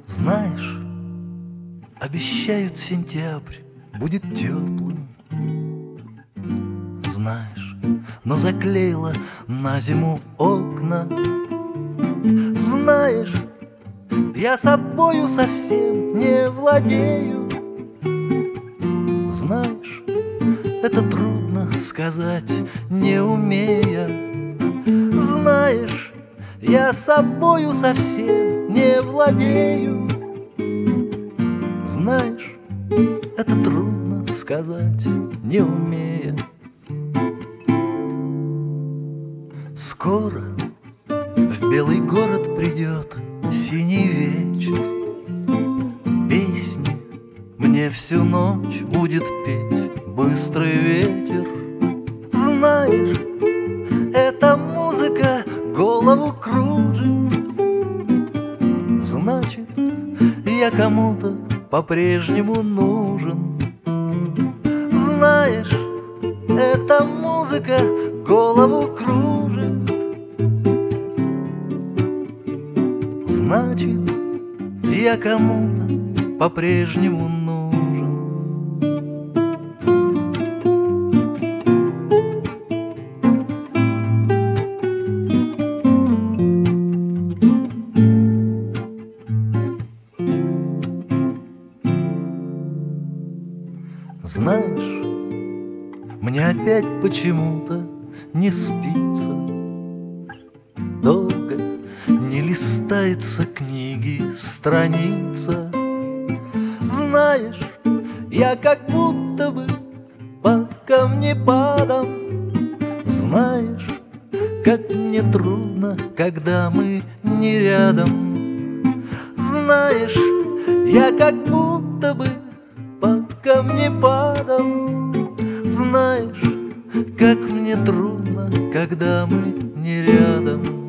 Знаешь, обещают, сентябрь будет теплым. Знаешь, но заклеила на зиму окна. Знаешь, я собою совсем не владею. Знаешь, это трудно сказать, не умея. Знаешь, я собою совсем не владею. Знаешь, это трудно сказать, не умея. Скоро в белый город придет синий вечер. Песни мне всю ночь будет петь быстрый ветер. Знаешь, эта музыка голову кружит. Значит, я кому-то по-прежнему нужен. Знаешь, эта музыка голову кружит. Значит, я кому-то по-прежнему нужен. Знаешь, мне опять почему-то не спится. Долго не листается книги страница. Знаешь, я как будто бы под камнепадом. Знаешь, как мне трудно, когда мы не рядом. Знаешь, я как будто бы под камнепадом. Знаешь, как мне трудно, когда мы не рядом.